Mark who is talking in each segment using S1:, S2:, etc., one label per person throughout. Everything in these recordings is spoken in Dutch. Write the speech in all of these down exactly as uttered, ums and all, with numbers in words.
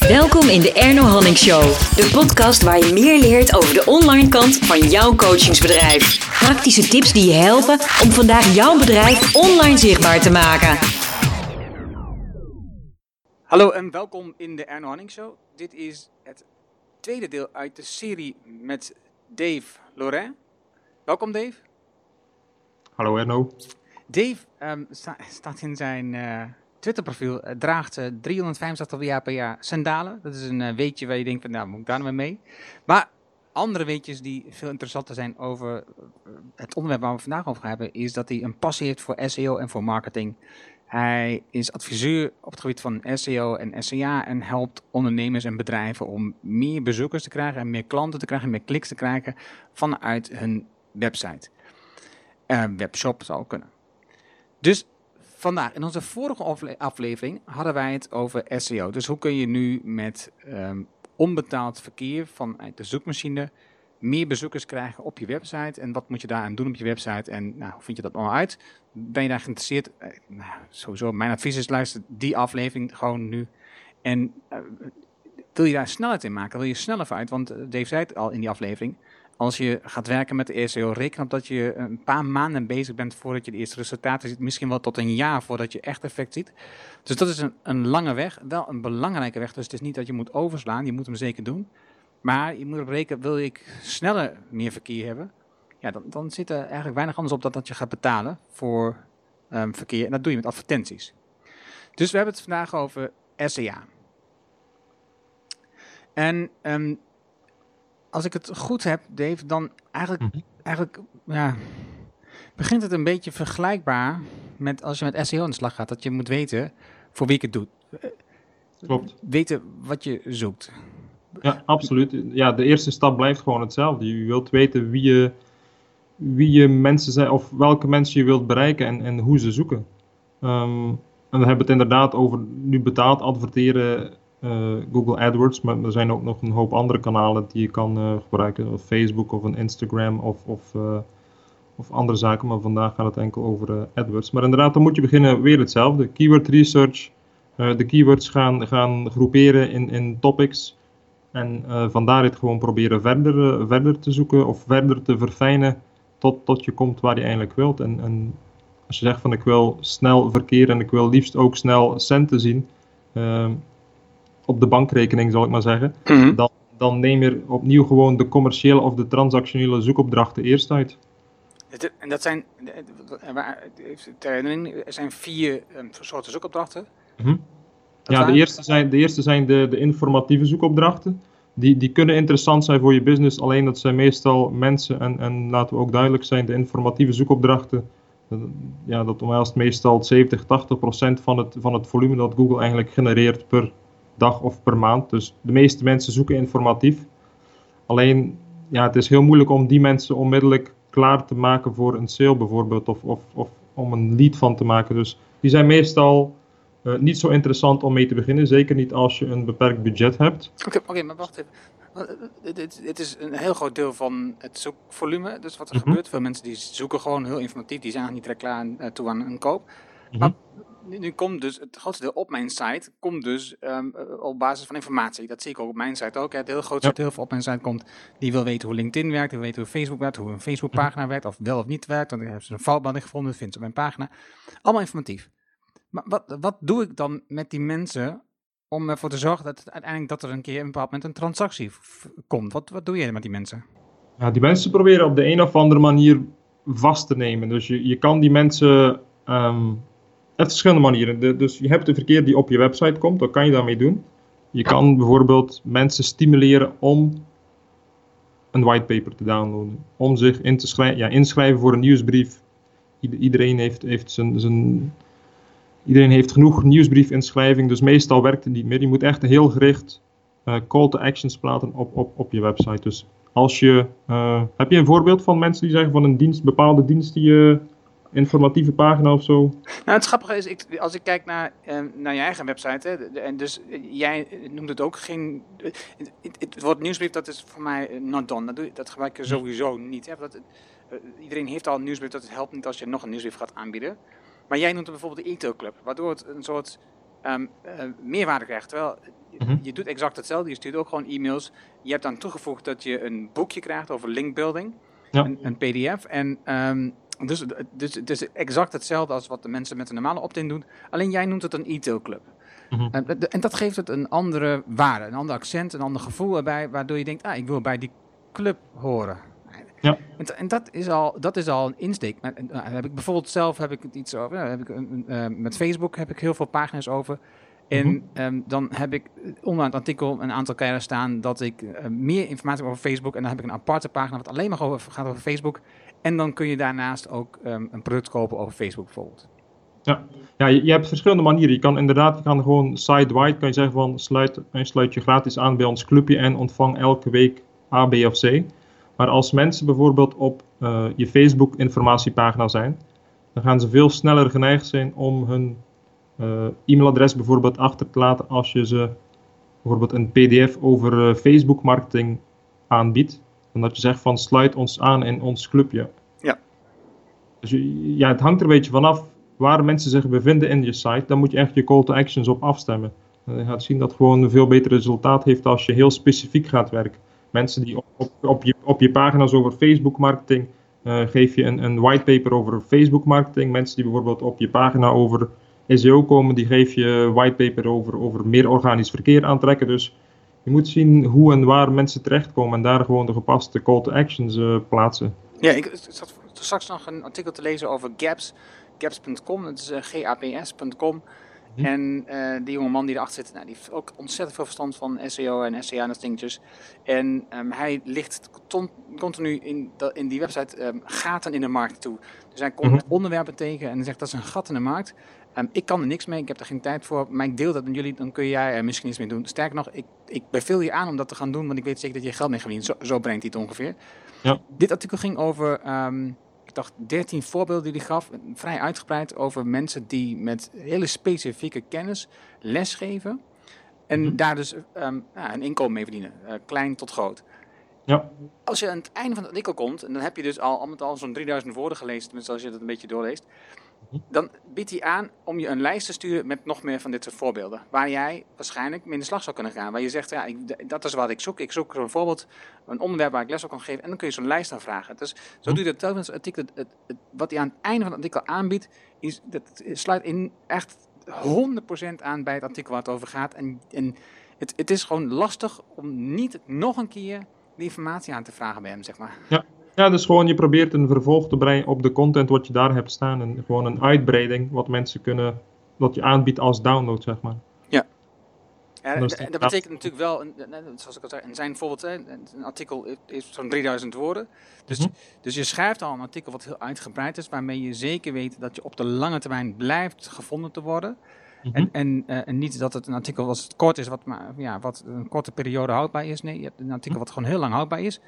S1: Welkom in de Erno Hanning Show. De podcast waar je meer leert over de online kant van jouw coachingsbedrijf. Praktische tips die je helpen om vandaag jouw bedrijf online zichtbaar te maken.
S2: Hallo en welkom in de Erno Hanning Show. Dit is het tweede deel uit de serie met Dave Lorrain. Welkom Dave.
S3: Hallo Erno.
S2: Dave um, sta, staat in zijn uh, Twitter-profiel, uh, draagt uh, driehonderdvijfenzestig jaar per jaar sandalen. Dat is een uh, weetje waar je denkt van, nou, moet ik daar nou mee? Maar andere weetjes die veel interessanter zijn over uh, het onderwerp waar we vandaag over gaan hebben, is dat hij een passie heeft voor S E O en voor marketing. Hij is adviseur op het gebied van S E O en S E A en helpt ondernemers en bedrijven om meer bezoekers te krijgen en meer klanten te krijgen, meer kliks te krijgen vanuit hun website. Uh, webshop zou kunnen. Dus vandaag, in onze vorige afle- aflevering hadden wij het over S E O. Dus hoe kun je nu met um, onbetaald verkeer vanuit de zoekmachine meer bezoekers krijgen op je website? En wat moet je daaraan doen op je website? En nou, hoe vind je dat allemaal uit? Ben je daar geïnteresseerd? Uh, nou, sowieso, mijn advies is luister die aflevering gewoon nu. En uh, wil je daar snelheid in maken? Wil je sneller vooruit? Want uh, Dave zei het al in die aflevering. Als je gaat werken met de S E O, reken op dat je een paar maanden bezig bent voordat je de eerste resultaten ziet. Misschien wel tot een jaar voordat je echt effect ziet. Dus dat is een, een lange weg, wel een belangrijke weg. Dus het is niet dat je moet overslaan, je moet hem zeker doen. Maar je moet op rekenen, wil ik sneller meer verkeer hebben? Ja, dan, dan zit er eigenlijk weinig anders op dan dat je gaat betalen voor um, verkeer. En dat doe je met advertenties. Dus we hebben het vandaag over S E A. En Um, Als ik het goed heb, Dave, dan eigenlijk, mm-hmm. eigenlijk ja, begint het een beetje vergelijkbaar met als je met S E O aan de slag gaat. Dat je moet weten voor wie ik het doe.
S3: Klopt.
S2: Weten wat je zoekt.
S3: Ja, absoluut. Ja, de eerste stap blijft gewoon hetzelfde. Je wilt weten wie je, wie je mensen zijn of welke mensen je wilt bereiken en, en hoe ze zoeken. Um, en we hebben het inderdaad over nu betaald adverteren. Uh, Google AdWords, maar er zijn ook nog een hoop andere kanalen die je kan uh, gebruiken, of Facebook of een Instagram of, of, uh, of andere zaken, maar vandaag gaat het enkel over uh, AdWords. Maar inderdaad, dan moet je beginnen weer hetzelfde. Keyword research, uh, de keywords gaan, gaan groeperen in, in topics en uh, van daaruit gewoon proberen verder, uh, verder te zoeken of verder te verfijnen tot, tot je komt waar je eigenlijk wilt. En, en als je zegt van ik wil snel verkeer en ik wil liefst ook snel centen zien, uh, op de bankrekening zal ik maar zeggen, mm-hmm. dan, dan neem je opnieuw gewoon de commerciële of de transactionele zoekopdrachten eerst uit.
S2: En dat zijn, er zijn vier um, soorten zoekopdrachten?
S3: Mm-hmm. Ja, de eerste zijn, de, eerste zijn de, de informatieve zoekopdrachten. Die, die kunnen interessant zijn voor je business, alleen dat zijn meestal mensen, en, en laten we ook duidelijk zijn, de informatieve zoekopdrachten, ja, dat omhelst meestal zeventig, tachtig procent van het, van het volume dat Google eigenlijk genereert per dag of per maand. Dus de meeste mensen zoeken informatief. Alleen, ja, het is heel moeilijk om die mensen onmiddellijk klaar te maken voor een sale bijvoorbeeld, of, of, of om een lead van te maken. Dus die zijn meestal uh, niet zo interessant om mee te beginnen, zeker niet als je een beperkt budget hebt.
S2: Oké, okay, okay, maar wacht even. Uh, dit, dit is een heel groot deel van het zoekvolume, dus wat er mm-hmm. gebeurt. Veel mensen die zoeken gewoon heel informatief, die zijn nog niet direct klaar uh, toe aan een koop. Mm-hmm. Maar Nu, nu komt dus het grootste deel op mijn site, komt dus um, op basis van informatie. Dat zie ik ook op mijn site ook. Hè. Het heel grootste deel van op mijn site komt, die wil weten hoe LinkedIn werkt, die wil weten hoe Facebook werkt, hoe een Facebookpagina werkt, of wel of niet werkt. Want ik heb ze een foutmelding gevonden, dat vindt ze op mijn pagina. Allemaal informatief. Maar wat, wat doe ik dan met die mensen om ervoor te zorgen dat het uiteindelijk dat er een keer op een bepaald moment een transactie f- komt? Wat, wat doe je met die mensen?
S3: Ja, die mensen proberen op de een of andere manier vast te nemen. Dus je, je kan die mensen Um, op verschillende manieren. De, dus je hebt de verkeer die op je website komt, wat kan je daarmee doen? Je kan bijvoorbeeld mensen stimuleren om een whitepaper te downloaden. Om zich in te schrijven, ja, inschrijven voor een nieuwsbrief. Iedereen heeft, heeft, zijn, zijn, iedereen heeft genoeg nieuwsbriefinschrijving, dus meestal werkt het niet meer. Je moet echt een heel gericht uh, call to actions plaatsen op, op, op je website. Dus als je, uh, heb je een voorbeeld van mensen die zeggen van een dienst, bepaalde dienst die je informatieve pagina of zo?
S2: Nou, het grappige is, ik, als ik kijk naar, uh, naar je eigen website, hè, de, de, en dus uh, jij noemt het ook geen, het, het, het woord nieuwsbrief, dat is voor mij uh, not done, dat, doe, dat gebruik ik sowieso niet. Hè, dat, uh, iedereen heeft al een nieuwsbrief, dat het helpt niet als je nog een nieuwsbrief gaat aanbieden. Maar jij noemt het bijvoorbeeld de e-tail club, waardoor het een soort um, uh, meerwaarde krijgt. Terwijl
S3: Mhm.
S2: je doet exact hetzelfde. Je stuurt ook gewoon e-mails. Je hebt dan toegevoegd dat je een boekje krijgt over linkbuilding.
S3: Ja.
S2: Een, een P D F. En um, dus, dus het is exact hetzelfde als wat de mensen met een normale opt-in doen. Alleen jij noemt het een e-tail club.
S3: Mhm.
S2: En, en dat geeft het een andere waarde, een ander accent, een ander gevoel erbij, waardoor je denkt, ah, ik wil bij die club horen.
S3: Ja.
S2: En, en dat, is al, dat is al een insteek. Maar, en, uh, heb ik bijvoorbeeld zelf heb ik het iets over. Ja, heb ik een, uh, met Facebook heb ik heel veel pagina's over. En
S3: Mhm.
S2: um, dan heb ik onder het artikel een aantal keren staan dat ik uh, meer informatie heb over Facebook. En dan heb ik een aparte pagina wat alleen maar over, gaat over Facebook. En dan kun je daarnaast ook um, een product kopen over Facebook bijvoorbeeld.
S3: Ja, ja je, je hebt verschillende manieren. Je kan inderdaad, je kan gewoon site-wide kan je zeggen van sluit, sluit je gratis aan bij ons clubje en ontvang elke week A, B of C. Maar als mensen bijvoorbeeld op uh, je Facebook informatiepagina zijn, dan gaan ze veel sneller geneigd zijn om hun uh, e-mailadres bijvoorbeeld achter te laten als je ze bijvoorbeeld een P D F over uh, Facebook marketing aanbiedt. Dan dat je zegt van sluit ons aan in ons clubje.
S2: Ja.
S3: Dus je, ja, het hangt er een beetje vanaf waar mensen zich bevinden in je site. Dan moet je echt je call to actions op afstemmen. En je gaat zien dat het gewoon een veel beter resultaat heeft als je heel specifiek gaat werken. Mensen die op, op, op, je, op je pagina's over Facebook marketing uh, geef je een, een whitepaper over Facebook marketing. Mensen die bijvoorbeeld op je pagina over S E O komen, die geef je whitepaper over, over meer organisch verkeer aantrekken. Dus je moet zien hoe en waar mensen terechtkomen en daar gewoon de gepaste call to actions uh, plaatsen.
S2: Ja, ik zat straks nog een artikel te lezen over Gaps. Gaps punt com, dat is uh, G A P S punt com. Hm. En uh, die jonge man die erachter zit, nou, die heeft ook ontzettend veel verstand van S E O en S E A en dat dingetjes. En um, hij ligt ton, continu in, de, in die website um, gaten in de markt toe. Dus hij komt hm. onderwerpen tegen en zegt dat is een gat in de markt. Um, ik kan er niks mee, ik heb er geen tijd voor, maar ik deel dat met jullie, dan kun jij er misschien iets mee doen. Sterker nog, ik, ik beveel je aan om dat te gaan doen, want ik weet zeker dat je geld mee verdient. Zo, zo brengt hij het ongeveer.
S3: Ja.
S2: Dit artikel ging over... Um, Ik dacht dertien voorbeelden die hij gaf, vrij uitgebreid over mensen die met hele specifieke kennis lesgeven. En mm-hmm. daar dus um, ja, een inkomen mee verdienen, uh, klein tot groot.
S3: Ja.
S2: Als je aan het einde van het artikel komt, en dan heb je dus al, al met al zo'n drieduizend woorden gelezen, tenminste als je dat een beetje doorleest. Mm-hmm. Dan biedt hij aan om je een lijst te sturen met nog meer van dit soort voorbeelden. Waar jij waarschijnlijk mee in de slag zou kunnen gaan. Waar je zegt, ja, ik, dat is wat ik zoek. Ik zoek een voorbeeld, een onderwerp waar ik les op kan geven. En dan kun je zo'n lijst aanvragen. Dus zo doe je dat telkens het artikel. Het, het, het, wat hij aan het einde van het artikel aanbiedt, is, dat sluit in echt honderd procent aan bij het artikel waar het over gaat. En, en het, het is gewoon lastig om niet nog een keer die informatie aan te vragen bij hem, zeg maar.
S3: Ja. Ja, dus gewoon je probeert een vervolg te brengen op de content wat je daar hebt staan. En gewoon een uitbreiding wat mensen kunnen, wat je aanbiedt als download, zeg maar.
S2: Ja. Ja, dat, dat betekent natuurlijk wel, zoals ik al zei, in zijn voorbeeld, een artikel heeft zo'n drieduizend woorden. Dus, mm-hmm. dus je schrijft al een artikel wat heel uitgebreid is, waarmee je zeker weet dat je op de lange termijn blijft gevonden te worden. Mm-hmm. En, en, uh, en niet dat het een artikel als het kort is, wat, maar, ja, wat een korte periode houdbaar is. Nee, je hebt een artikel wat gewoon heel lang houdbaar is.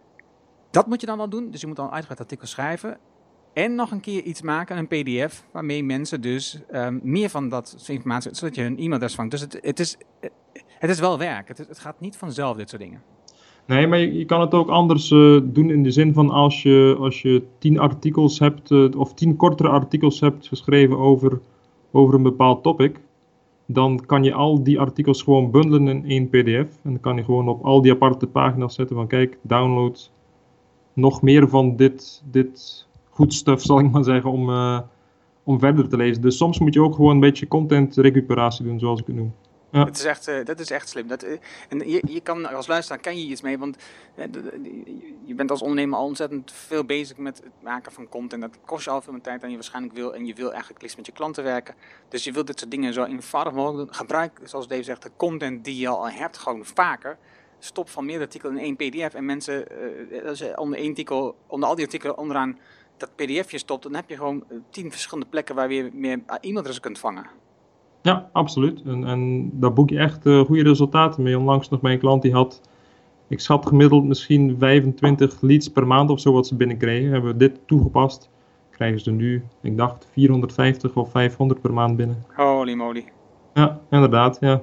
S2: Dat moet je dan wel doen, dus je moet dan een uitgebreid artikel schrijven. En nog een keer iets maken, een P D F, waarmee mensen dus um, meer van dat soort informatie, zodat je hun e-mailadres vangt. Dus het, het, is, het is wel werk, het, het gaat niet vanzelf, dit soort dingen.
S3: Nee, maar je, je kan het ook anders uh, doen in de zin van als je, als je tien artikels hebt, uh, of tien kortere artikels hebt geschreven over, over een bepaald topic, dan kan je al die artikels gewoon bundelen in één P D F. En dan kan je gewoon op al die aparte pagina's zetten van kijk, download nog meer van dit, dit goed stuff, zal ik maar zeggen, om, uh, om verder te lezen. Dus soms moet je ook gewoon een beetje content recuperatie doen, zoals ik het noem.
S2: Ja. Dat is echt, uh, dat is echt slim. Dat, uh, en je, je kan als luisteraar kan je iets mee, want uh, je bent als ondernemer al ontzettend veel bezig met het maken van content. Dat kost je al veel meer tijd dan je waarschijnlijk wil. En je wil eigenlijk liefst met je klanten werken. Dus je wilt dit soort dingen zo eenvoudig mogelijk doen. Gebruik, zoals Dave zegt, de content die je al hebt, gewoon vaker. Stop van meerdere artikelen in één P D F. En mensen, uh, als je onder één artikel, onder al die artikelen onderaan dat P D F'je stopt, dan heb je gewoon uh, tien verschillende plekken waar je meer e-mailadressen kunt vangen.
S3: Ja, absoluut. En, en daar boek je echt uh, goede resultaten mee. Onlangs nog mijn klant die had, ik schat gemiddeld misschien vijfentwintig leads per maand of zo wat ze binnenkregen. Hebben we dit toegepast, krijgen ze er nu, ik dacht, vierhonderdvijftig of vijfhonderd per maand binnen.
S2: Holy moly.
S3: Ja, inderdaad, ja.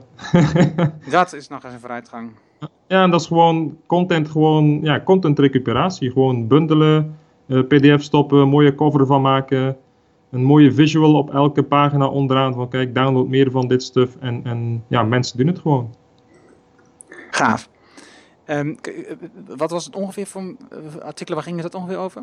S2: Dat is nog eens een vooruitgang.
S3: Ja, en dat is gewoon content, gewoon, ja, content recuperatie. Gewoon bundelen, uh, P D F stoppen, mooie cover van maken. een mooie visual op elke pagina onderaan van kijk, download meer van dit stuff. En, en ja, mensen doen het gewoon.
S2: Gaaf. Um, wat was het ongeveer voor uh, artikelen, waar ging het ongeveer over?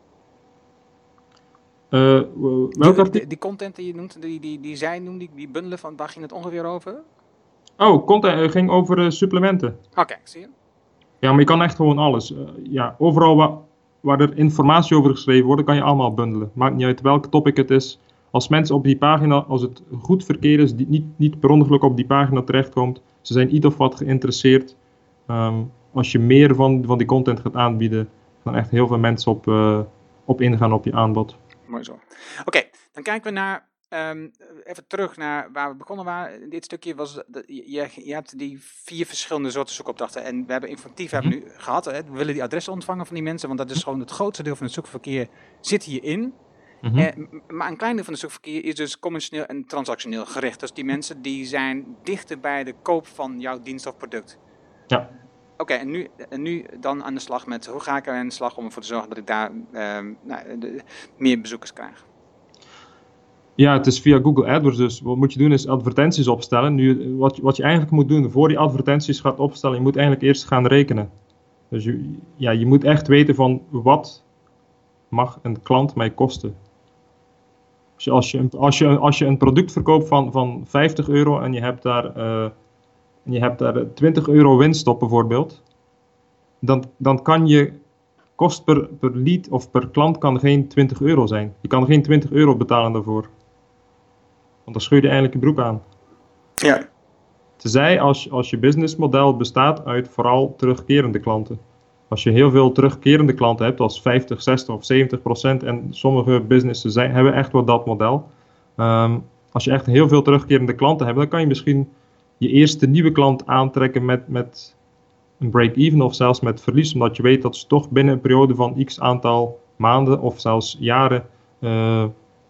S3: Uh, welke
S2: die, die, die content die je noemt, die, die, die zij noemt, die, die bundelen, van, waar ging het ongeveer over?
S3: Oh, content uh, ging over uh, supplementen.
S2: Oké, okay, zie je.
S3: Ja, maar je kan echt gewoon alles. Uh, ja, overal waar, waar er informatie over geschreven wordt, kan je allemaal bundelen. Maakt niet uit welk topic het is. Als mensen op die pagina, als het goed verkeer is, die niet, niet per ongeluk op die pagina terechtkomt, ze zijn iets of wat geïnteresseerd. Um, als je meer van, van die content gaat aanbieden, dan echt heel veel mensen op, uh, op ingaan op je aanbod.
S2: Mooi zo. Oké, okay, dan kijken we naar, um, even terug naar waar we begonnen waren. In dit stukje was, de, je, je hebt die vier verschillende soorten zoekopdrachten. En we hebben informatief mm-hmm. hebben nu gehad. Hè. We willen die adressen ontvangen van die mensen, want dat is gewoon het grootste deel van het zoekverkeer zit hierin. Mm-hmm. Eh, maar een klein deel van het zoekverkeer is dus conventioneel en transactioneel gericht. Dus die mensen die zijn dichter bij de koop van jouw dienst of product.
S3: Ja.
S2: Oké, okay, en, nu, en nu dan aan de slag met hoe ga ik er aan de slag om ervoor te zorgen dat ik daar uh, nou, de, meer bezoekers krijg?
S3: Ja, het is via Google AdWords, dus wat moet je doen is advertenties opstellen. Nu, wat, wat je eigenlijk moet doen, voor je advertenties gaat opstellen, je moet eigenlijk eerst gaan rekenen. Dus je, ja, je moet echt weten van wat mag een klant mij kosten. Dus als je, als je, als je een product verkoopt van, van vijftig euro en je hebt daar... Uh, en je hebt daar twintig euro winst op bijvoorbeeld, dan, dan kan je kost per, per lead of per klant kan geen twintig euro zijn. Je kan geen twintig euro betalen daarvoor. Want dan scheur je eigenlijk je broek aan.
S2: Ja.
S3: Tenzij als, als je businessmodel bestaat uit vooral terugkerende klanten. Als je heel veel terugkerende klanten hebt, als vijftig, zestig of zeventig procent, en sommige businessen zijn, hebben echt wel dat model. Um, als je echt heel veel terugkerende klanten hebt, dan kan je misschien je eerste nieuwe klant aantrekken met, met een break-even of zelfs met verlies. Omdat je weet dat ze toch binnen een periode van x aantal maanden of zelfs jaren uh,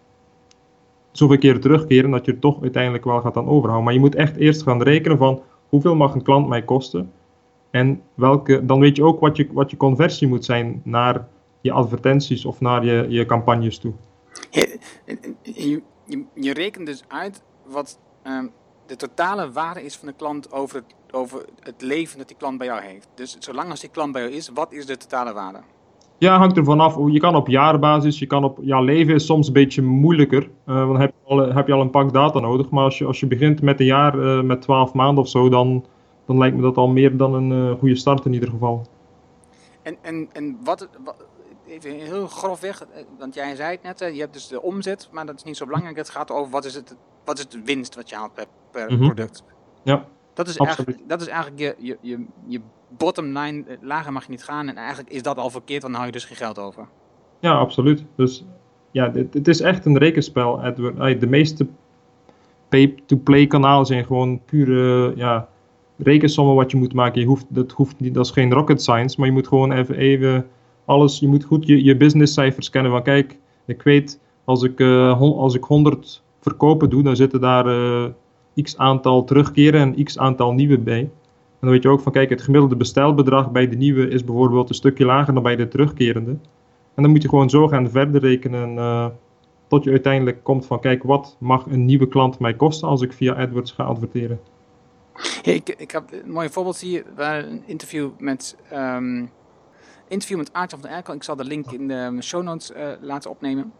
S3: zoveel keren terugkeren dat je er toch uiteindelijk wel gaat aan overhouden. Maar je moet echt eerst gaan rekenen van hoeveel mag een klant mij kosten. En welke, dan weet je ook wat je, wat je conversie moet zijn naar je advertenties of naar je, je campagnes toe.
S2: Je, je, je, je rekent dus uit wat... Um de totale waarde is van de klant over het, over het leven dat die klant bij jou heeft. Dus zolang als die klant bij jou is, wat is de totale waarde?
S3: Ja, hangt er vanaf. Je kan op jaarbasis, je kan op, ja, leven is soms een beetje moeilijker. Uh, want dan heb je, al, heb je al een pak data nodig. Maar als je, als je begint met een jaar, uh, met twaalf maanden of zo, dan, dan lijkt me dat al meer dan een uh, goede start in ieder geval.
S2: En, en, en wat, wat, even heel grofweg, want jij zei het net, je hebt dus de omzet, maar dat is niet zo belangrijk. Het gaat over wat is het, wat is de winst wat je haalt per, per mm-hmm. product.
S3: Ja,
S2: dat is eigenlijk, dat is eigenlijk je, je, je, je bottom line, lager mag je niet gaan en eigenlijk is dat al verkeerd, want dan hou je dus geen geld over.
S3: Ja, absoluut. Dus ja, het, het is echt een rekenspel. De meeste pay-to-play kanalen zijn gewoon pure ja, rekensommen wat je moet maken. Je hoeft, dat, hoeft niet, dat is geen rocket science, maar je moet gewoon even, even alles, je moet goed je, je businesscijfers kennen van kijk, ik weet als ik, uh, als ik honderd verkopen doe, dan zitten daar uh, x aantal terugkeren en x aantal nieuwe bij. En dan weet je ook van kijk, het gemiddelde bestelbedrag bij de nieuwe is bijvoorbeeld een stukje lager dan bij de terugkerende. En dan moet je gewoon zo gaan verder rekenen uh, tot je uiteindelijk komt van kijk, wat mag een nieuwe klant mij kosten als ik via AdWords ga adverteren.
S2: Ja, ik, ik heb een mooi voorbeeld hier, waar een interview met... Um... interview met Aart van der Erkel. Ik zal de link in de show notes uh, laten opnemen.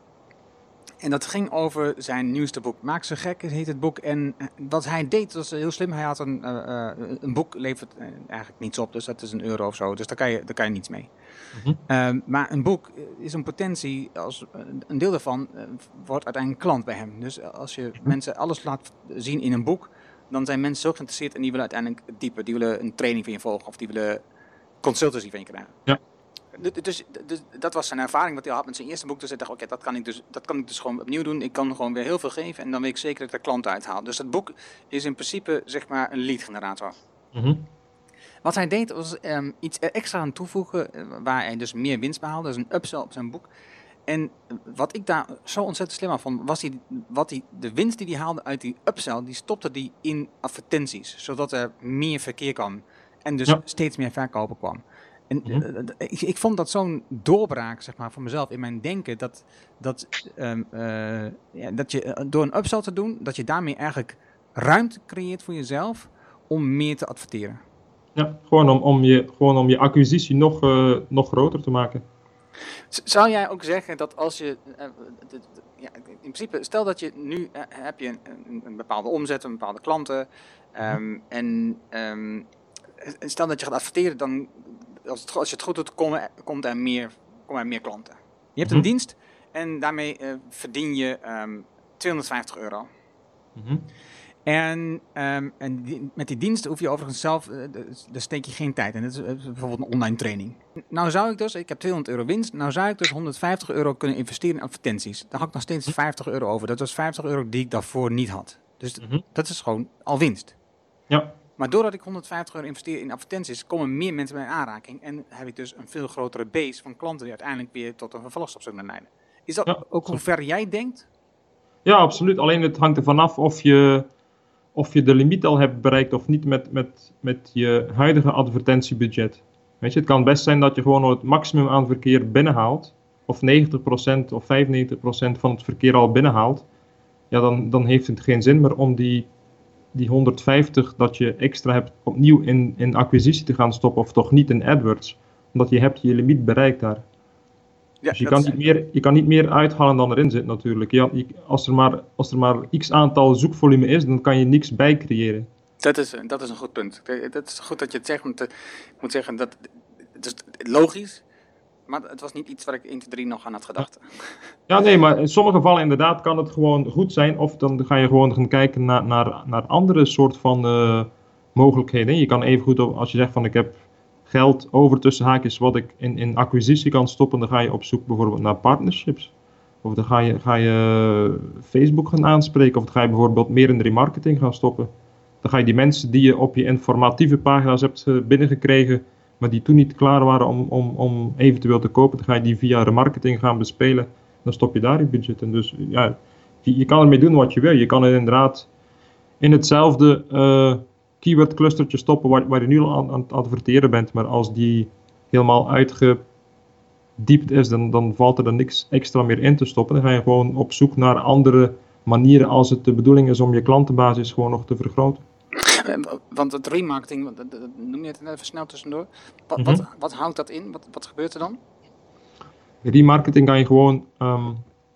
S2: En dat ging over zijn nieuwste boek. Maak ze gek, heet het boek. En wat hij deed, was heel slim. Hij had een, uh, uh, een boek, levert uh, eigenlijk niets op. Dus dat is een euro of zo. Dus daar kan je, daar kan je niets mee. Mm-hmm. Uh, maar een boek is een potentie. Als, uh, een deel daarvan uh, wordt uiteindelijk klant bij hem. Dus als je mm-hmm. mensen alles laat zien in een boek, dan zijn mensen zo geïnteresseerd en die willen uiteindelijk dieper. Die willen een training van je volgen of die willen consultancy van je krijgen.
S3: Ja.
S2: Dus, dus dat was zijn ervaring wat hij had met zijn eerste boek. Dus hij dacht, oké, okay, dat kan ik dus, dat kan ik dus gewoon opnieuw doen. Ik kan gewoon weer heel veel geven en dan weet ik zeker dat ik de klant uithaal. Dus dat boek is in principe, zeg maar, een lead generator.
S3: Mm-hmm.
S2: Wat hij deed was um, iets extra aan toevoegen, waar hij dus meer winst behaalde. Dus een upsell op zijn boek. En wat ik daar zo ontzettend slim aan vond, was die, wat die, de winst die hij haalde uit die upsell, die stopte die in advertenties. Zodat er meer verkeer kwam en dus ja. steeds meer verkopen kwam. En
S3: Mhm.
S2: uh, ik, ik vond dat zo'n doorbraak, zeg maar, voor mezelf in mijn denken, dat, dat, um, uh, ja, dat je uh, door een upsell te doen, dat je daarmee eigenlijk ruimte creëert voor jezelf om meer te adverteren.
S3: Ja, gewoon om, om, je, gewoon om je acquisitie nog, uh, nog groter te maken.
S2: Z- Zou jij ook zeggen dat als je, uh, d- d- ja, in principe, stel dat je nu uh, heb je een, een, een bepaalde omzet, een bepaalde klanten, um, en um, stel dat je gaat adverteren, dan als, het, als je het goed doet, komen, komt er meer, komen er meer klanten. Je hebt een
S3: Mm-hmm.
S2: dienst en daarmee uh, verdien je um, tweehonderdvijftig euro.
S3: Mm-hmm.
S2: En, um, en die, met die dienst hoef je overigens zelf, uh, daar steek je geen tijd in. Dat is uh, bijvoorbeeld een online training. Nou zou ik dus, ik heb tweehonderd euro winst, nou zou ik dus honderdvijftig euro kunnen investeren in advertenties. Daar had ik nog steeds vijftig euro over. Dat was vijftig euro die ik daarvoor niet had. Dus
S3: Mm-hmm.
S2: dat is gewoon al winst.
S3: Ja.
S2: Maar doordat ik honderdvijftig euro investeer in advertenties, komen meer mensen bij in aanraking. En heb ik dus een veel grotere base van klanten die uiteindelijk weer tot een vervolgstap zullen leiden. Is dat
S3: Ja,
S2: ook hoe ver jij denkt?
S3: Ja, absoluut. Alleen het hangt ervan af of je, of je de limiet al hebt bereikt of niet met, met, met je huidige advertentiebudget. Weet je, het kan best zijn dat je gewoon het maximum aan verkeer binnenhaalt. Of negentig procent of vijfennegentig procent van het verkeer al binnenhaalt. Ja, dan, dan heeft het geen zin meer om die, die honderdvijftig dat je extra hebt opnieuw in, in acquisitie te gaan stoppen. Of toch niet in AdWords. Omdat je hebt je limiet bereikt daar.
S2: Ja,
S3: dus je kan, niet meer, je kan niet meer uithalen dan erin zit natuurlijk. Ja, je, als, er maar, als er maar x aantal zoekvolume is, dan kan je niks bij creëren.
S2: Dat is, dat is een goed punt. Dat is goed dat je het zegt. Want ik moet zeggen, dat, het is logisch. Maar het was niet iets waar ik één, twee, drie nog aan had gedacht.
S3: Ja, nee, maar in sommige gevallen inderdaad kan het gewoon goed zijn. Of dan ga je gewoon gaan kijken naar, naar, naar andere soort van uh, mogelijkheden. Je kan even goed, als je zegt van ik heb geld over tussen haakjes wat ik in, in acquisitie kan stoppen, dan ga je op zoek bijvoorbeeld naar partnerships. Of dan ga je, ga je Facebook gaan aanspreken. Of dan ga je bijvoorbeeld meer in de remarketing gaan stoppen. Dan ga je die mensen die je op je informatieve pagina's hebt binnengekregen, maar die toen niet klaar waren om, om, om eventueel te kopen, dan ga je die via remarketing gaan bespelen. Dan stop je daar je budget in. Dus ja, je, je kan ermee doen wat je wil. Je kan het inderdaad in hetzelfde uh, keyword clustertje stoppen waar, waar je nu al aan, aan het adverteren bent. Maar als die helemaal uitgediept is, dan, dan valt er dan niks extra meer in te stoppen. Dan ga je gewoon op zoek naar andere manieren als het de bedoeling is om je klantenbasis gewoon nog te vergroten.
S2: Want het remarketing, noem je het even snel tussendoor. Wat,
S3: Mm-hmm.
S2: wat, wat houdt dat in? Wat, wat gebeurt er dan?
S3: Remarketing kan je gewoon um,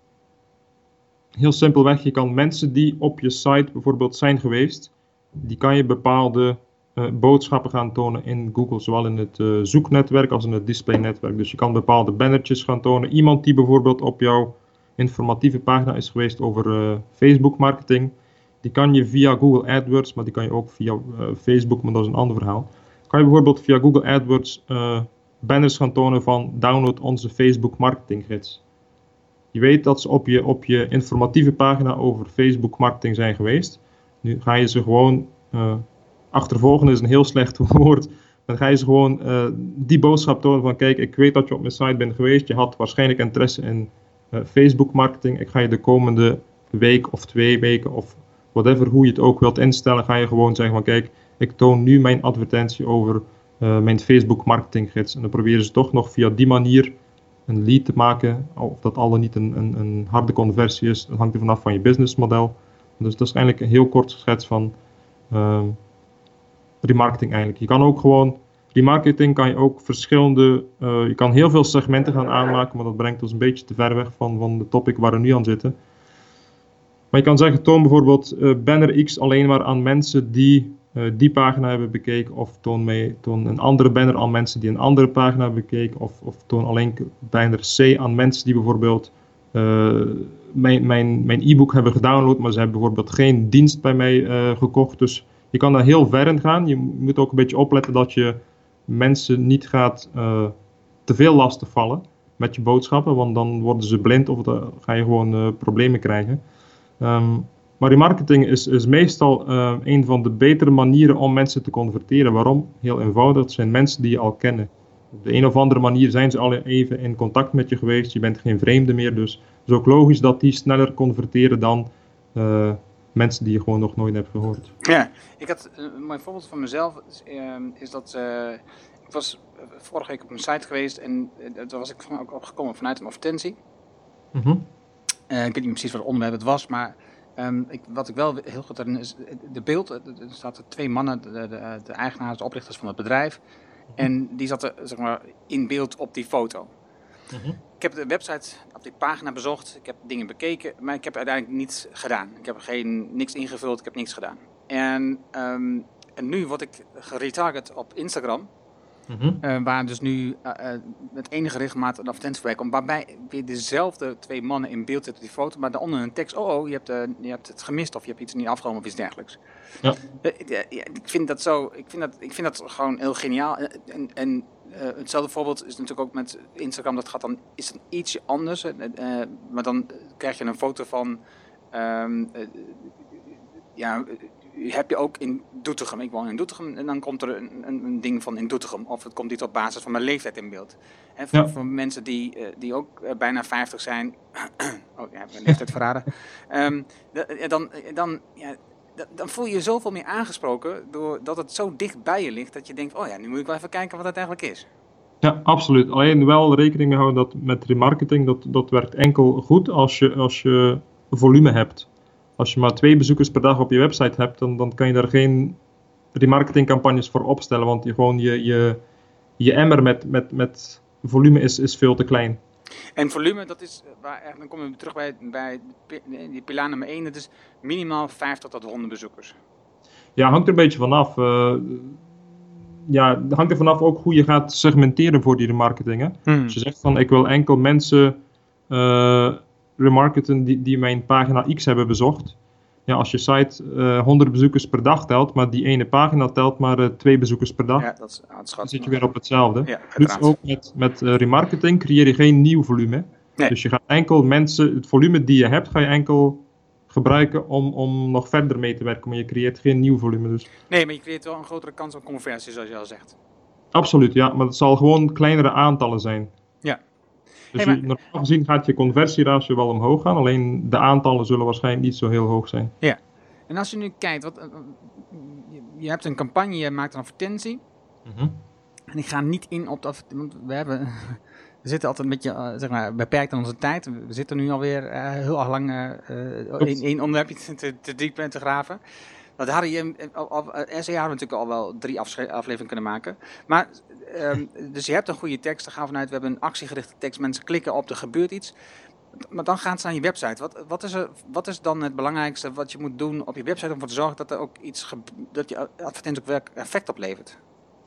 S3: heel simpelweg, je kan mensen die op je site bijvoorbeeld zijn geweest, die kan je bepaalde uh, boodschappen gaan tonen in Google, zowel in het uh, zoeknetwerk als in het displaynetwerk. Dus je kan bepaalde bannertjes gaan tonen. Iemand die bijvoorbeeld op jouw informatieve pagina is geweest over uh, Facebook marketing, die kan je via Google AdWords, maar die kan je ook via uh, Facebook, maar dat is een ander verhaal. Kan je bijvoorbeeld via Google AdWords uh, banners gaan tonen van download onze Facebook marketing gids. Je weet dat ze op je, op je informatieve pagina over Facebook marketing zijn geweest. Nu ga je ze gewoon, uh, achtervolgen is een heel slecht woord, dan ga je ze gewoon uh, die boodschap tonen van kijk, ik weet dat je op mijn site bent geweest, je had waarschijnlijk interesse in uh, Facebook marketing, ik ga je de komende week of twee weken of whatever, hoe je het ook wilt instellen, ga je gewoon zeggen van kijk, ik toon nu mijn advertentie over uh, mijn Facebook marketing gids. En dan proberen ze toch nog via die manier een lead te maken. Of dat al dan niet een, een, een harde conversie is, dat hangt er vanaf van je businessmodel. Dus dat is eigenlijk een heel kort schets van uh, remarketing eigenlijk. Je kan ook gewoon, remarketing kan je ook verschillende, uh, je kan heel veel segmenten gaan aanmaken, maar dat brengt ons een beetje te ver weg van, van de topic waar we nu aan zitten. Maar je kan zeggen, toon bijvoorbeeld uh, banner X alleen maar aan mensen die uh, die pagina hebben bekeken. Of toon, mee, toon een andere banner aan mensen die een andere pagina hebben bekeken. Of, of toon alleen banner C aan mensen die bijvoorbeeld uh, mijn, mijn, mijn e-book hebben gedownload. Maar ze hebben bijvoorbeeld geen dienst bij mij uh, gekocht. Dus je kan daar heel ver in gaan. Je moet ook een beetje opletten dat je mensen niet gaat uh, te veel lastig vallen met je boodschappen. Want dan worden ze blind of dan ga je gewoon uh, problemen krijgen. Um, maar remarketing is, is meestal uh, een van de betere manieren om mensen te converteren. Waarom? Heel eenvoudig, het zijn mensen die je al kennen. Op de een of andere manier zijn ze al even in contact met je geweest, je bent geen vreemde meer, dus het is ook logisch dat die sneller converteren dan uh, mensen die je gewoon nog nooit hebt gehoord.
S2: Ja, ik had uh, een mooi voorbeeld van mezelf, is, uh, is dat uh, ik was uh, vorige week op een site geweest en uh, daar was ik van, ook opgekomen vanuit een advertentie.
S3: Mm-hmm.
S2: Uh, ik weet niet precies wat het onderwerp het was, maar um, ik, wat ik wel heel goed herinner is de beeld. Er zaten twee mannen, de, de, de eigenaars, de oprichters van het bedrijf. En die zaten zeg maar, in beeld op die foto.
S3: Mm-hmm.
S2: Ik heb de website op die pagina bezocht, ik heb dingen bekeken, maar ik heb uiteindelijk niets gedaan. Ik heb geen, niks ingevuld, ik heb niks gedaan. En, um, en nu word ik geretarget op Instagram.
S3: Mm-hmm.
S2: Uh, waar dus nu uh, uh, met enige regelmaat een advertentie voorbij komt. Waarbij weer dezelfde twee mannen in beeld zitten op die foto. Maar daaronder een tekst. Oh, oh je, hebt, uh, je hebt het gemist. Of je hebt iets niet afgenomen of iets dergelijks.
S3: Ja.
S2: Uh, uh, ja, ik vind dat zo. Ik vind dat, ik vind dat gewoon heel geniaal. En, en uh, hetzelfde voorbeeld is natuurlijk ook met Instagram. Dat gaat dan, is dan ietsje anders. Uh, uh, maar dan krijg je een foto van. Um, uh, ja. Heb je ook in Doetinchem, ik woon in Doetinchem, en dan komt er een, een, een ding van in Doetinchem. Of het komt iets op basis van mijn leeftijd in beeld. He, voor,
S3: Ja.
S2: voor mensen die, uh, die ook uh, bijna vijftig zijn. Oh, ja, ik heb mijn leeftijd verraden. Um, de, dan, dan, ja, de, dan voel je je zoveel meer aangesproken doordat het zo dicht bij je ligt. Dat je denkt, oh ja, nu moet ik wel even kijken wat het eigenlijk is.
S3: Ja, absoluut. Alleen wel rekening mee houden dat met remarketing, dat, dat werkt enkel goed als je, als je volume hebt. Als je maar twee bezoekers per dag op je website hebt, dan, dan kan je daar geen remarketingcampagnes voor opstellen. Want je, gewoon je, je, je emmer met, met, met volume is, is veel te klein.
S2: En volume, dat is, waar, dan komen we terug bij, bij die pilaar nummer één. Dat is minimaal vijftig tot honderd bezoekers.
S3: Ja, hangt er een beetje vanaf. Uh, ja, het hangt er vanaf ook hoe je gaat segmenteren voor die remarketing. Hè?
S2: Hmm.
S3: Als je zegt van, ik wil enkel mensen uh, remarketen die, die mijn pagina X hebben bezocht. Ja, als je site uh, honderd bezoekers per dag telt, maar die ene pagina telt maar uh, twee bezoekers per dag,
S2: ja, dat is, dat
S3: dan zit je weer op hetzelfde.
S2: Ja,
S3: dus ook met, met uh, remarketing creëer je geen nieuw volume.
S2: Nee.
S3: Dus je gaat enkel mensen, het volume die je hebt, ga je enkel gebruiken om, om nog verder mee te werken, maar je creëert geen nieuw volume. Dus.
S2: Nee, maar je creëert wel een grotere kans op conversie, zoals je al zegt.
S3: Absoluut, ja, maar het zal gewoon kleinere aantallen zijn.
S2: Ja.
S3: Dus
S2: Hey, maar...
S3: je, normaal gezien gaat je conversieratio wel omhoog gaan, alleen de aantallen zullen waarschijnlijk niet zo heel hoog zijn.
S2: Ja, en als je nu kijkt, wat, je, je hebt een campagne, je maakt een advertentie.
S3: Mm-hmm.
S2: En ik ga niet in op dat, want we hebben, we zitten altijd een beetje, uh, zeg maar, beperkt aan onze tijd. We zitten nu alweer uh, heel erg lang uh, in één onderwerpje te, te diep te graven. Dat hadden je, al, al, S E A hadden we natuurlijk al wel drie afsche- afleveringen kunnen maken. Maar, um, dus je hebt een goede tekst, daar gaan we vanuit, we hebben een actiegerichte tekst, mensen klikken op, er gebeurt iets. Maar dan gaan ze naar je website. Wat, wat, is er, wat is dan het belangrijkste wat je moet doen op je website om ervoor te zorgen dat er ook iets ge- dat je advertentie ook werk effect oplevert?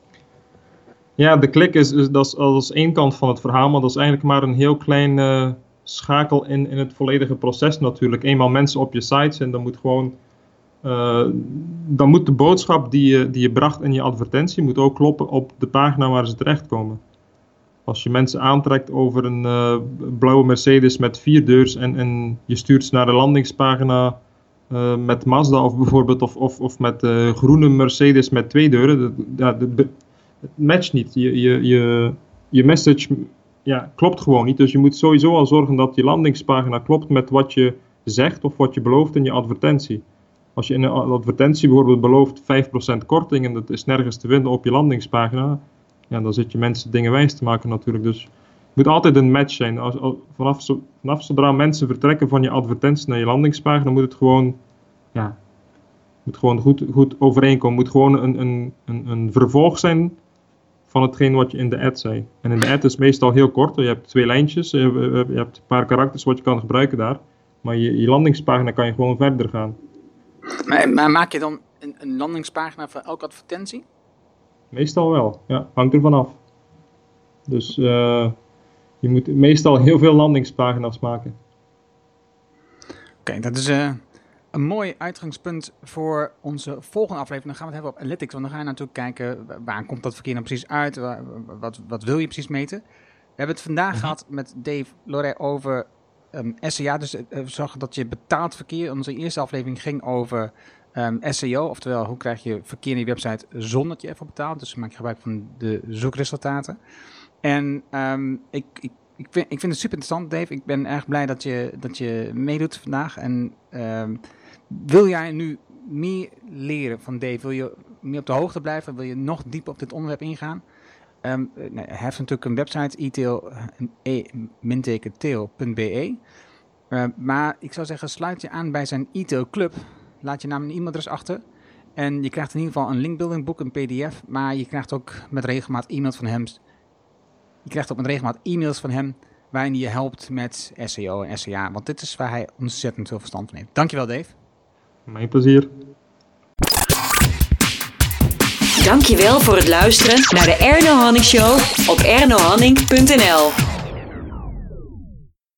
S3: Ja, de klik is, is, dat is, dat is één kant van het verhaal, maar dat is eigenlijk maar een heel klein uh, schakel in, in het volledige proces natuurlijk. Eenmaal mensen op je site zijn, dan moet gewoon uh, dan moet de boodschap die je, die je bracht in je advertentie moet ook kloppen op de pagina waar ze terechtkomen. Als je mensen aantrekt over een uh, blauwe Mercedes met vier deurs en, en je stuurt ze naar de landingspagina uh, met Mazda of bijvoorbeeld, of, of, of met uh, groene Mercedes met twee deuren, de, de, de, het matcht niet. Je, je, je, je message ja, klopt gewoon niet. Dus je moet sowieso al zorgen dat je landingspagina klopt met wat je zegt of wat je belooft in je advertentie. Als je in een advertentie bijvoorbeeld belooft vijf procent korting en dat is nergens te vinden op je landingspagina, ja, dan zit je mensen dingen wijs te maken natuurlijk. Dus het moet altijd een match zijn. Als, als, vanaf, zo, vanaf zodra mensen vertrekken van je advertentie naar je landingspagina, moet het gewoon, ja, moet gewoon goed, goed overeenkomen. Het moet gewoon een, een, een, een vervolg zijn van hetgeen wat je in de ad zei. En in de ad is meestal heel kort. Je hebt twee lijntjes, je hebt, je hebt een paar karakters wat je kan gebruiken daar. Maar je, je landingspagina kan je gewoon verder gaan.
S2: Maar, maar maak je dan een, een landingspagina voor elke advertentie?
S3: Meestal wel, ja. Hangt er vanaf. Dus uh, je moet meestal heel veel landingspagina's maken.
S2: Oké, okay, dat is uh, een mooi uitgangspunt voor onze volgende aflevering. Dan gaan we het hebben op Analytics, want dan ga je natuurlijk kijken waar komt dat verkeer nou precies uit, waar, wat, wat wil je precies meten. We hebben het vandaag mm-hmm. gehad met Dave Loret over um, S E A, dus uh, zorgen dat je betaald verkeer. Onze eerste aflevering ging over um, S E O, oftewel hoe krijg je verkeer in je website zonder dat je ervoor betaalt. Dus maak je gebruik van de zoekresultaten. En um, ik, ik Ik vind, ik vind het super interessant, Dave. Ik ben erg blij dat je, dat je meedoet vandaag. En uh, wil jij nu meer leren van Dave? Wil je meer op de hoogte blijven? Wil je nog dieper op dit onderwerp ingaan? Um, nee, hij heeft natuurlijk een website, e-teel punt b e. Uh, maar ik zou zeggen, sluit je aan bij zijn e-teel club. Laat je naam en e-mailadres achter. En je krijgt in ieder geval een linkbuilding boek, een P D F. Maar je krijgt ook met regelmaat e-mails van hem. Je krijgt ook met regelmaat e-mails van hem waarin hij je helpt met S E O en S E A. Want dit is waar hij ontzettend veel verstand van heeft. Dankjewel, Dave.
S3: Mijn plezier.
S1: Dankjewel voor het luisteren naar de Erno Hamming Show op erno hamming punt n l.